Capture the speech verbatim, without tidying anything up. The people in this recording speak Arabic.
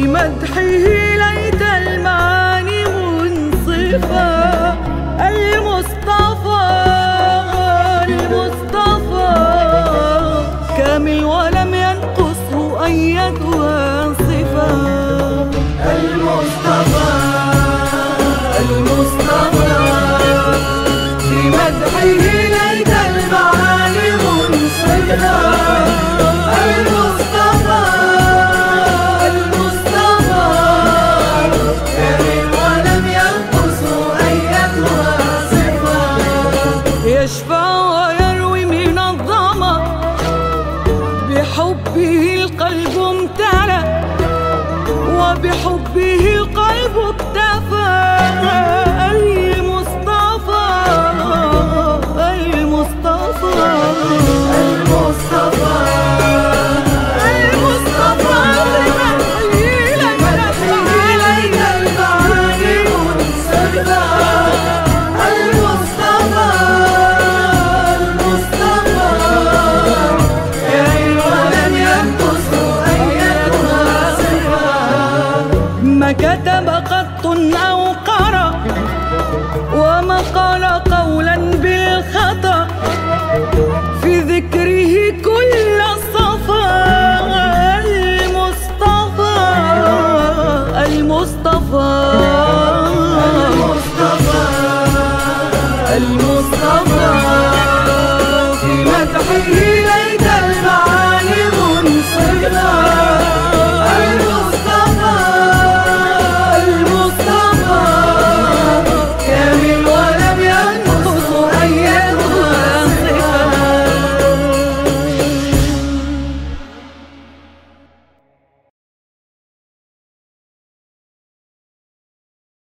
مدحه ليت المعاني منصفة. المصطفى المصطفى كامل ولم ينقصه أيتها صفة. المصطفى المصطفى في مدحه ليت المعاني منصفة. يشفع ويروي من الظما بحبه القلب امتلأ وبحبه القلب اكتفى. المصطفى المصطفى المصطفى المصطفى ليت المعاني منصفة. ما كتب قط أو قرأ وما قال قولا بالخطأ في ذكره كل صفا. المصطفى المصطفى المصطفى المصطفى